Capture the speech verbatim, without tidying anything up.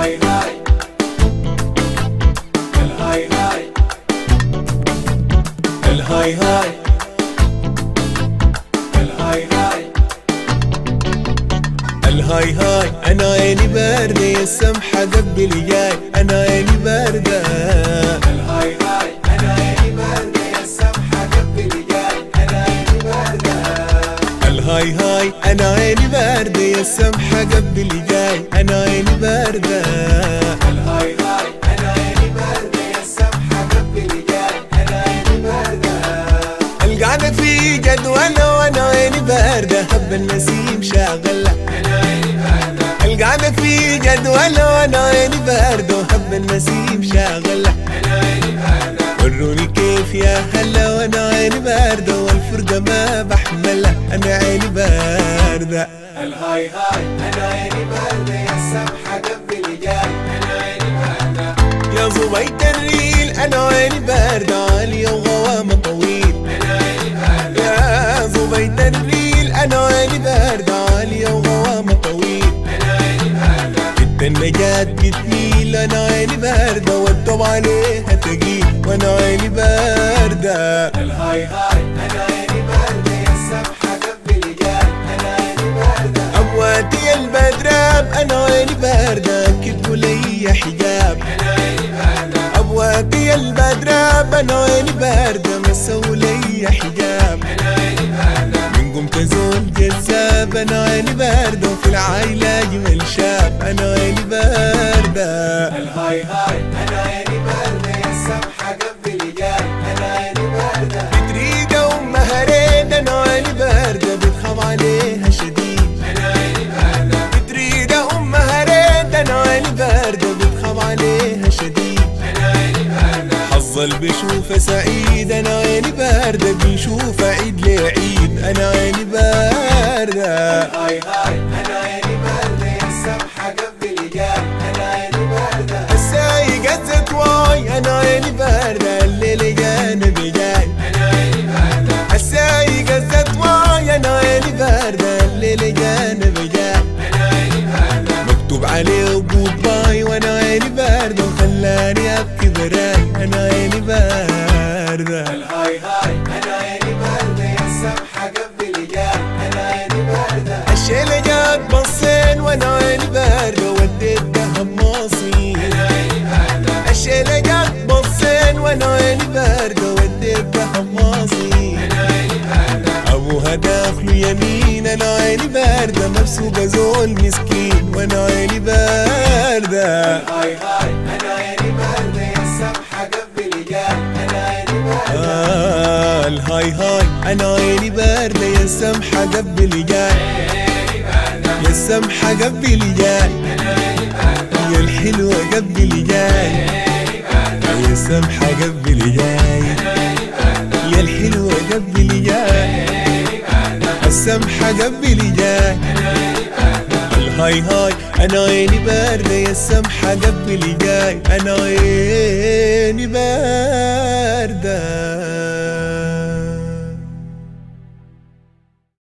الهاي هاي الهاي هاي الهاي هاي الهاي هاي الهاي هاي انا عيني باردة يا السمحة قبلي جاي انا عيني باردة الهاي هاي انا عيني باردة يا السمحة قبلي جاي انا عيني باردة الهاي هاي انا عيني باردة يا السمحة قبلي جاي انا عيني باردة الهاي هاي انا عيني باردة يا السمحة قبلي جاي انا عيني باردة القعدة في جدولة وانا عيني باردة هب النسيم شاغلة القعدة في جدولة وانا عيني باردة وهب النسيم شاغلة وروني كيف يا هلا وانا عيني باردة والفرقة ما بحملها انا عيني باردة الهاي هاي انا عيني باردة يا السمحة قبلي جاي انا عيني باردة يا زبيط الريل انا عيني باردة عالية وغوامة طويل انا عيني باردة يا زبيط الريل انا عيني باردة عالية وغوامة طويل النجات بتميل انا عيني باردة والدوب عليها تقيل وانا عيني باردة الهاي هاي انا عيني باردة يا السمحة قبلي جاي انا عيني باردة امواتي البدراب انا عيني باردة كتبوا لي حجاب انا عيني باردة امواتي البدراب انا عيني باردة مسوا لي حجاب انا عيني باردة من قمت زول جذاب انا عيني باردة وفي العايلة اجمل شاب انا عيني باردة الهاي هاي انا عيني باردة يا السمحة قبلي جاي انا عيني باردة بتريدة وامها ريد انا عيني باردة بتخاف عليها شديد انا عيني باردة بتريدة امها ريد انا عيني باردة بتخاف عليها شديد انا عيني باردة حظ اللي بيشوفه سعيد انا عيني باردة بيشوفه عيد لعيد انا عيني باردة الهاي هاي انا عيني باردة يا السمحة قبلي جاي انا عيني باردة السايق الزتواي انا عيني باردة الليل جانبي جاي انا عيني باردة السايق الزتواي انا عيني باردة الليل جانبي جاي انا عيني باردة مكتوب عليه جود باي وانا عيني باردة وخلاني ابكي براي انا عيني باردة الهاي هاي انا عيني باردة يا السمحة قبلي جاي انا عيني باردة الشيلة جات بصين وانا عيني باردة وديت دهب ماصي انا عيني باردة الشيلة جات بصين وانا عيني باردة وديت دهب ماصي انا عيني باردة ابوها داخله يمين انا عيني باردة مبسوطة زول مسكين وانا عيني باردة الهاي هاي انا عيني باردة يا السمحة قبلي جاي انا عيني باردة آه الهاي هاي انا عيني باردة يا السمحة قبلي جاي يا السمحة قبلي جاي يا الحلوة قبلي جاي يا السمحة قبلي جاي يا الحلوة قبلي جاي السمحة قبلي جاي الهاي هاي انا عيني باردة يا السمحة قبلي جاي انا عيني باردة.